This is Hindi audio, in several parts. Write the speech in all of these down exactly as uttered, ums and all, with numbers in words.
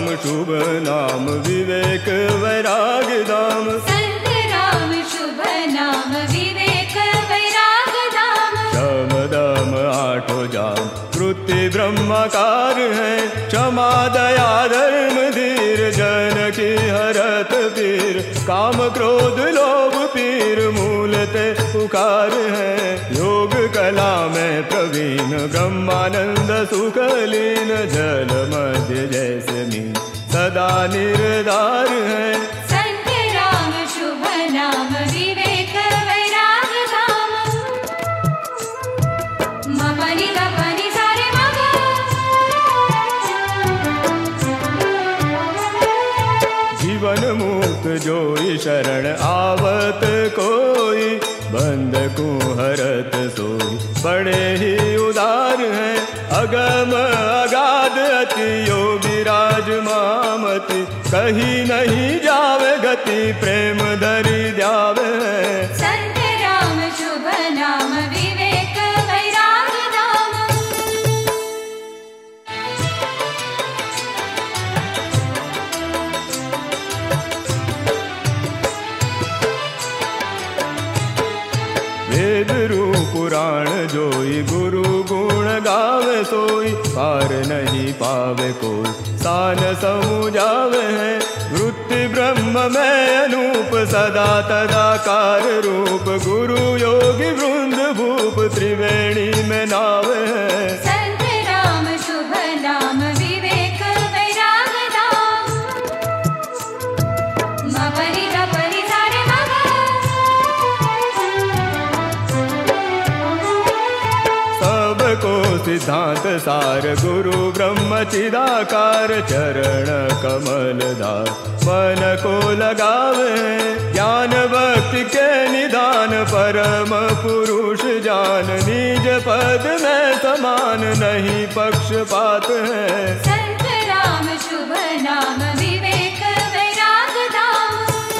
शुभ नाम विवेक वैराग धाम। संत राम शुभ नाम विवेक वैराग धाम। शम दम आठो जाम वृत्ति ब्रह्माकार है। क्षमा दया धर्म धीर जनकी हरत पीर। काम क्रोध लोभ पीर मूलते पुकार है। योग कला में प्रवीण ब्रह्मानंद सुखलीन। जल मध्य जैसे मीन सदा निर्धार है। संत राम शुभ नाम विवेक वैराग धाम। मपनि गपनि सारे मग। जीवन मुक्त जोई शरण आवत कोई। बंद को हरत सोई बड़े ही उदार है। अगम अगाध अति योगी राज मामति। कहीं नहीं जावे गति प्रेम धरि ध्यावे। संत राम शुभ नाम विवेक वैराग धाम। वेद रूप पुराण जोई गुरु गुण गावे सोई। पार नहीं पावे कोई सान समुझावे है। वृत्ति ब्रह्म में अनूप सदा तदाकार रूप। गुरु योगी वृंद भूप त्रिवेणी में नावे है। संत राम शुभ नाम विवेक वैराग धाम। मपनि गपनि सारे मग। सबको सिद्धांत सार गुरु ब्रह्म चिदाकार। चरण कमल दार मन को लगावे। ज्ञान भक्ति के निदान परम पुरुष जान। निज पद में समान नहीं पक्षपात है। संत राम शुभ नाम विवेक वैराग धाम।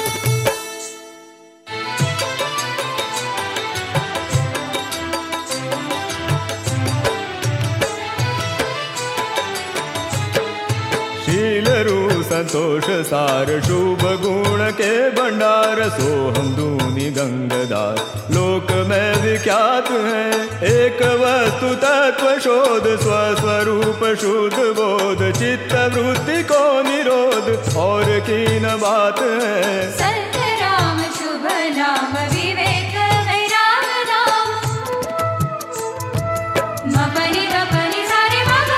शील रू संतोष सार शुभ गुण के भंडार। सोहम दूनी गंगदार लोक में विख्यात है। एक वस्तु तत्व शोध स्वस्वरूप शुद्ध बोध। चित्त वृत्ति को निरोध और की न बात है। संत राम शुभ नाम विवेक वैराग धाम। मपनि गपनि सारे मग।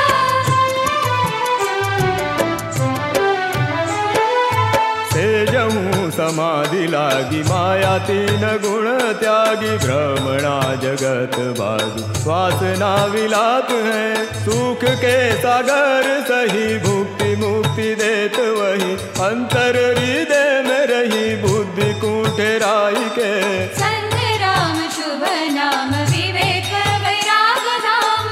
सेजहूँ समाधि लागी माया तीन गुण त्यागी। भ्रमणा जगत बागी वासना विलाप है। सुख के सागर सही भुक्ति मुक्ति देत वही। अंतर हृदय में रही बुद्धि कुठेराई के। संत राम शुभ नाम विवेक वैराग धाम।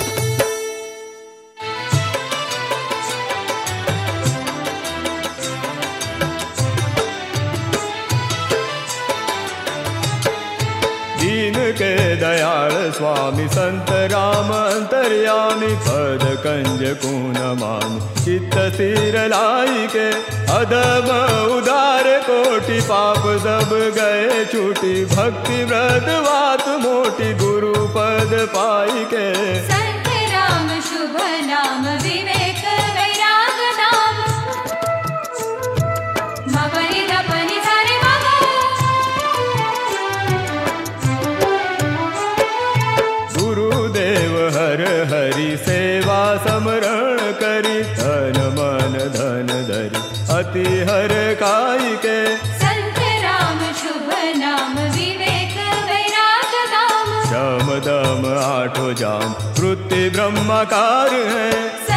दीन के दयाल स्वामी संत राम अंतर्यामी। पद कंज कुन मान चित्त सिर लाई के। अधम उदार कोटि पाप सब गए छूटी। भक्ति व्रत वात मोटी गुरु पद पाई के। संत राम शुभ नाम विवेक वैराग धाम। मपनि गपनि सारे मग। गुरुदेव हर हरि सेवा समरण करी। धन मन धन धरि अति हर काई के। संत राम शुभ नाम विवेक वैराग धाम। शम दम आठो जाम वृत्ति ब्रह्माकार है।